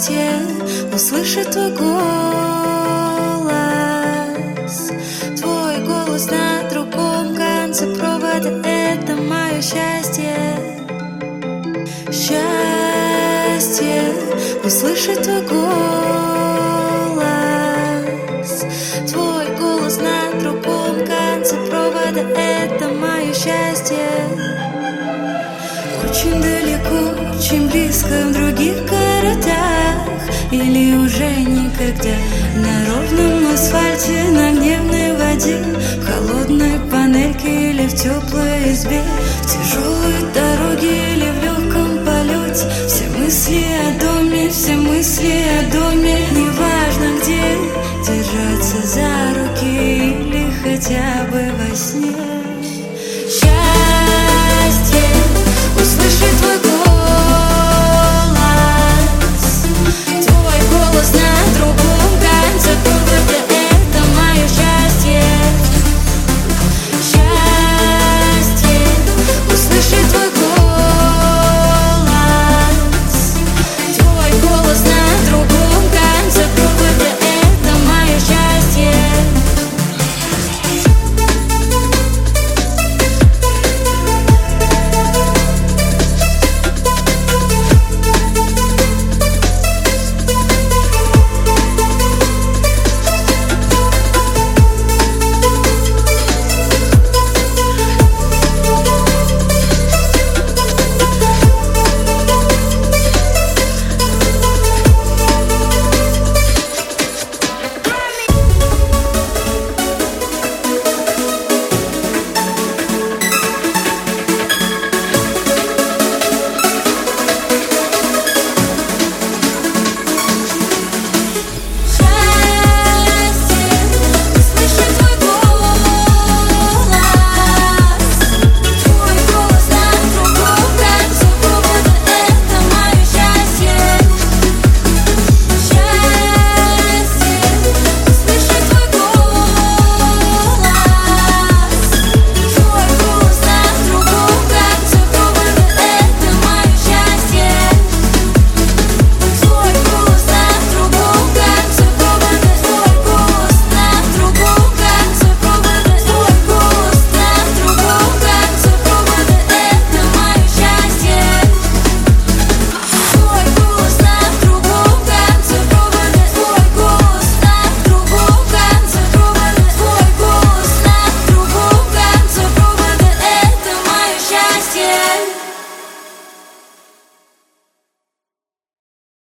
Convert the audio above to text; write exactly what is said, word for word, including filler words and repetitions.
счастье услышать твой голос. Твой голос на другом конце провода — это мое счастье. Счастье услышать твой голос. Твой голос на другом конце провода — это мое счастье. Очень далеко, очень близко в других городах, или уже никогда. На ровном асфальте, на гневной воде, в холодной панельке или в теплой избе, в тяжелой дороге или в легком полете. Все мысли о доме, все мысли о доме.